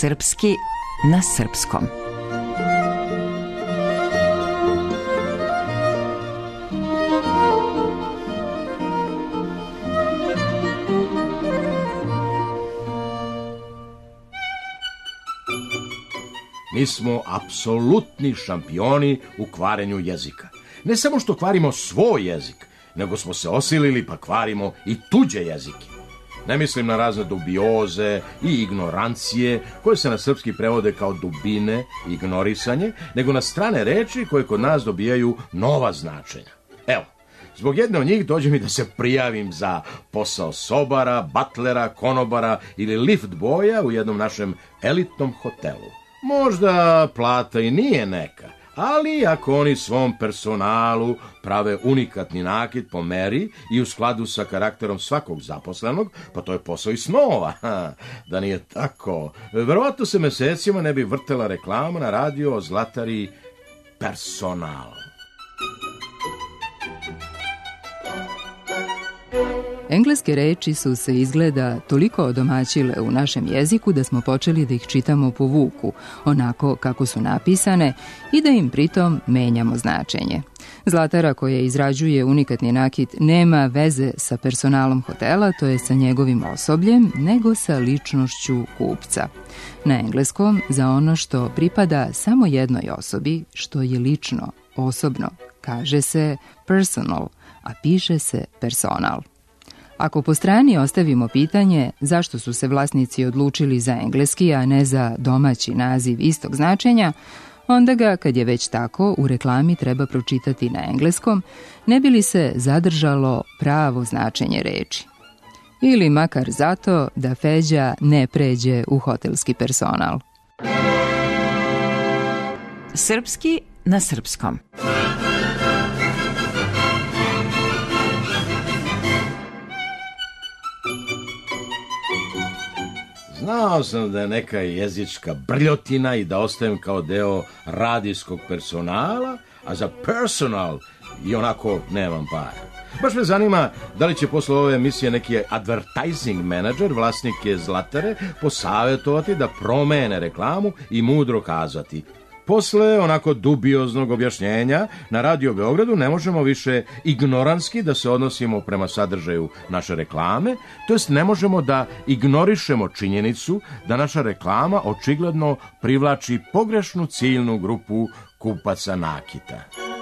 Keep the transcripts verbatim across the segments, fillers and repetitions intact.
Srpski na srpskom. Mi smo apsolutni šampioni u kvarenju jezika. Ne samo što kvarimo svoj jezik, nego smo se osilili pa kvarimo i tuđe jezike. Ne mislim na razne dubioze i ignorancije, koje se na srpski prevode kao dubine, ignorisanje, nego na strane reči koje kod nas dobijaju nova značenja. Evo, zbog jedne od njih dođe mi da se prijavim za posao sobara, batlera, konobara ili lift boja u jednom našem elitnom hotelu. Možda plata i nije neka, ali ako oni svom personalu prave unikatni nakit po meri i u skladu sa karakterom svakog zaposlenog, pa to je posao i snova. Da nije tako, verovatno se mesecima ne bi vrtela reklama na radio o zlatari Personal. Engleske reči su se izgleda toliko odomaćile u našem jeziku da smo počeli da ih čitamo po vuku, onako kako su napisane, i da im pritom menjamo značenje. Zlatara koja izrađuje unikatni nakit nema veze sa personalom hotela, to je sa njegovim osobljem, nego sa ličnošću kupca. Na engleskom za ono što pripada samo jednoj osobi, što je lično, osobno, kaže se personal, a piše se personal. Ako po strani ostavimo pitanje zašto su se vlasnici odlučili za engleski, a ne za domaći naziv istog značenja, onda ga, kad je već tako, u reklami treba pročitati na engleskom, ne bi li se zadržalo pravo značenje reči. Ili makar zato da Feđa ne pređe u hotelski personal. Srpski na srpskom. Znao sam da je neka jezička brljotina i da ostajem kao deo radijskog personala, a za personal i onako nemam para. Baš me zanima da li će posle ove emisije neki advertising manager, vlasnike Zlatare, posavjetovati da promene reklamu i mudro kazati: posle onako dubioznog objašnjenja na Radio Beogradu ne možemo više ignoranski da se odnosimo prema sadržaju naše reklame, to jest ne možemo da ignorišemo činjenicu da naša reklama očigledno privlači pogrešnu ciljnu grupu kupaca nakita.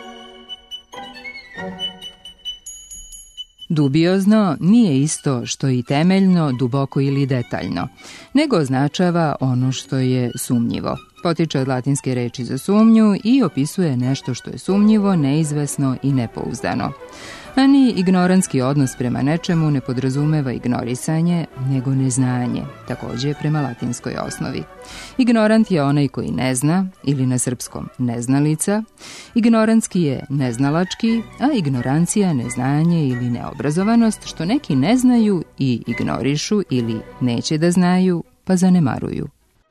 Dubiozno nije isto što i temeljno, duboko ili detaljno, nego označava ono što je sumnjivo. Potiče od latinske reči za sumnju i opisuje nešto što je sumnjivo, neizvesno i nepouzdano. A ni ignorantski odnos prema nečemu ne podrazumeva ignorisanje, nego neznanje, također prema latinskoj osnovi. Ignorant je onaj koji ne zna, ili na srpskom neznalica, ignorantski je neznalački, a ignorancija neznanje ili neobrazovanost, što neki ne znaju i ignorišu ili neće da znaju, pa zanemaruju.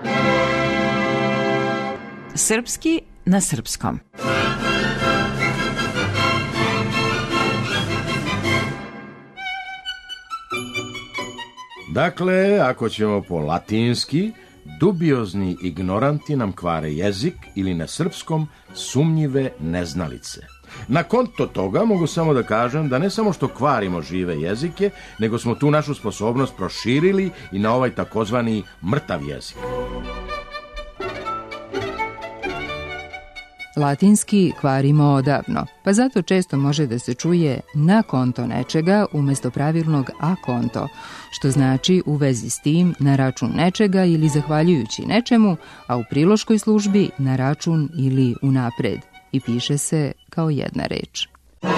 Srpski na srpskom. Dakle, ako ćemo po latinski, dubiozni ignoranti nam kvare jezik ili na srpskom sumnjive neznalice. Na konto toga mogu samo da kažem da ne samo što kvarimo žive jezike, nego smo tu našu sposobnost proširili i na ovaj takozvani mrtav jezik. Latinski kvarimo odavno, pa zato često može da se čuje na konto nečega umjesto pravilnog a konto, što znači u vezi s tim na račun nečega ili zahvaljujući nečemu, a u priloškoj službi na račun ili unapred, i piše se kao jedna reč.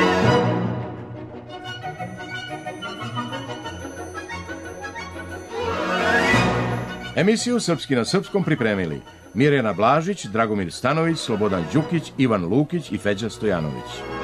Emisiju Srpski na srpskom pripremili Mirjana Blažić, Dragomir Stanović, Slobodan Đukić, Ivan Lukić i Feđa Stojanović.